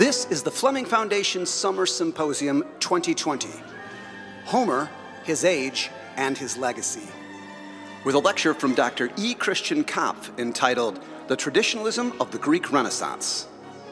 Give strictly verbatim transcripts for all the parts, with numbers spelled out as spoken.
This is the Fleming Foundation Summer Symposium twenty twenty. Homer, His Age, and His Legacy. With a lecture from Doctor E. Christian Kopf entitled The Traditionalism of the Greek Renaissance.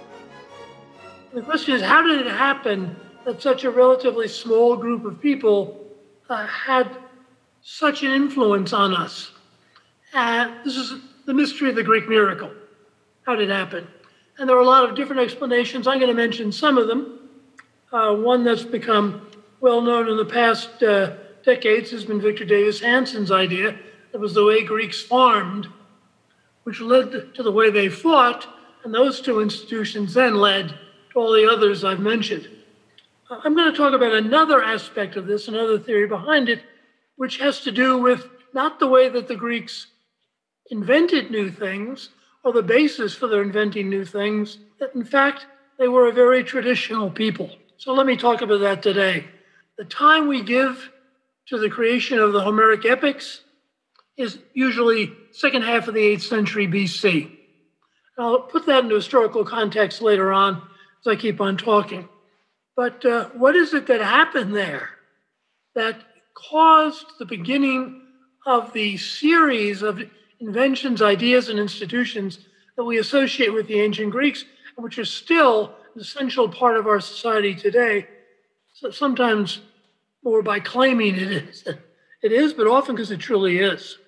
The question is, how did it happen that such a relatively small group of people uh, had such an influence on us? Uh, this is the mystery of the Greek miracle. How did it happen? And there are a lot of different explanations. I'm going to mention some of them. Uh, one that's become well known in the past uh, decades has been Victor Davis Hanson's idea. That was the way Greeks farmed, which led to the way they fought, and those two institutions then led to all the others I've mentioned. Uh, I'm going to talk about another aspect of this, another theory behind it, which has to do with not the way that the Greeks invented new things, or the basis for their inventing new things, that in fact, they were a very traditional people. So let me talk about that today. The time we give to the creation of the Homeric epics is usually second half of the eighth century B C. I'll put that into historical context later on as I keep on talking. But uh, what is it that happened there that caused the beginning of the series of inventions, ideas, and institutions that we associate with the ancient Greeks, and which are still an essential part of our society today? So sometimes more by claiming it is. It is, but often because it truly is.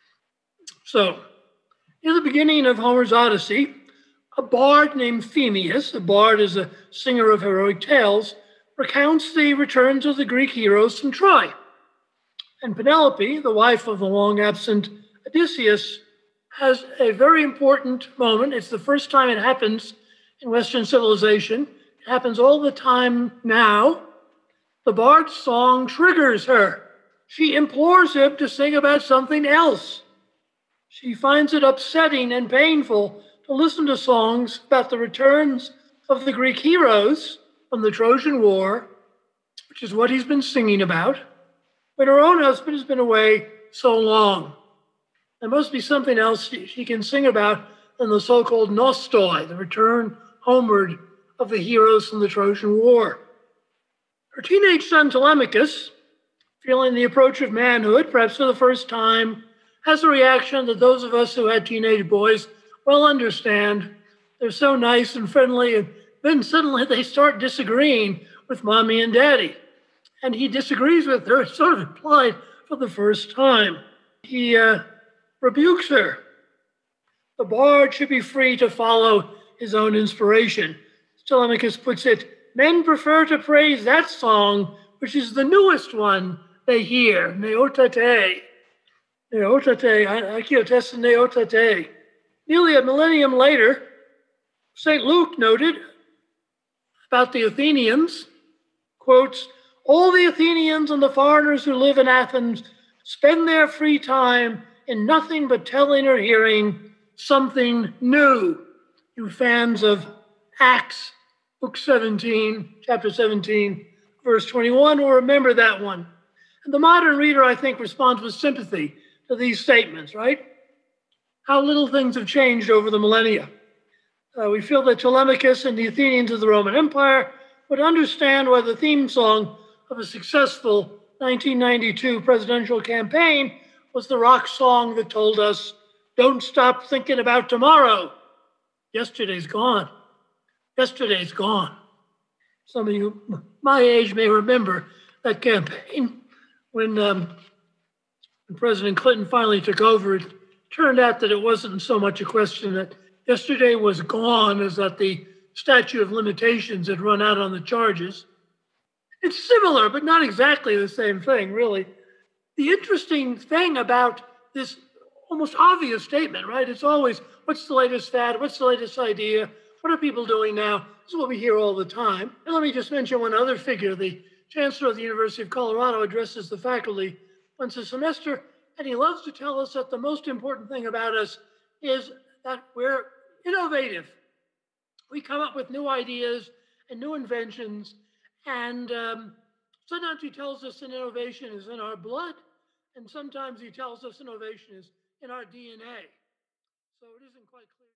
So, in the beginning of Homer's Odyssey, a bard named Phemius, a bard is a singer of heroic tales, recounts the returns of the Greek heroes from Troy. And Penelope, the wife of the long-absent Odysseus, has a very important moment. It's the first time it happens in Western civilization. It happens all the time now. The bard's song triggers her. She implores him to sing about something else. She finds it upsetting and painful to listen to songs about the returns of the Greek heroes from the Trojan War, which is what he's been singing about, when her own husband has been away so long. There must be something else she can sing about than the so-called nostoi, the return homeward of the heroes from the Trojan War. Her teenage son Telemachus, feeling the approach of manhood, perhaps for the first time, has a reaction that those of us who had teenage boys well understand. They're so nice and friendly, and then suddenly they start disagreeing with mommy and daddy. And he disagrees with her, sort of implied for the first time. He uh, rebukes her. The bard should be free to follow his own inspiration. Telemachus puts it, men prefer to praise that song, which is the newest one they hear, Neotate. Neotate, Akiotes Neotate. Nearly a millennium later, Saint Luke noted about the Athenians, quotes, all the Athenians and the foreigners who live in Athens spend their free time in nothing but telling or hearing something new. You fans of Acts, book seventeen, chapter seventeen, verse twenty-one, will remember that one. And the modern reader, I think, responds with sympathy to these statements, right? How little things have changed over the millennia. Uh, we feel that Telemachus and the Athenians of the Roman Empire would understand why the theme song of a successful nineteen ninety-two presidential campaign was the rock song that told us, don't stop thinking about tomorrow. Yesterday's gone. Yesterday's gone. Some of you my age may remember that campaign when, um, when President Clinton finally took over. It turned out that it wasn't so much a question that yesterday was gone as that the statute of limitations had run out on the charges. It's similar, but not exactly the same thing, really. The interesting thing about this almost obvious statement, right? It's always, what's the latest fad? What's the latest idea? What are people doing now? This is what we hear all the time. And let me just mention one other figure. The chancellor of the University of Colorado addresses the faculty once a semester, and he loves to tell us that the most important thing about us is that we're innovative. We come up with new ideas and new inventions, and um, sometimes he tells us that innovation is in our blood, and sometimes he tells us innovation is in our D N A. So it isn't quite clear.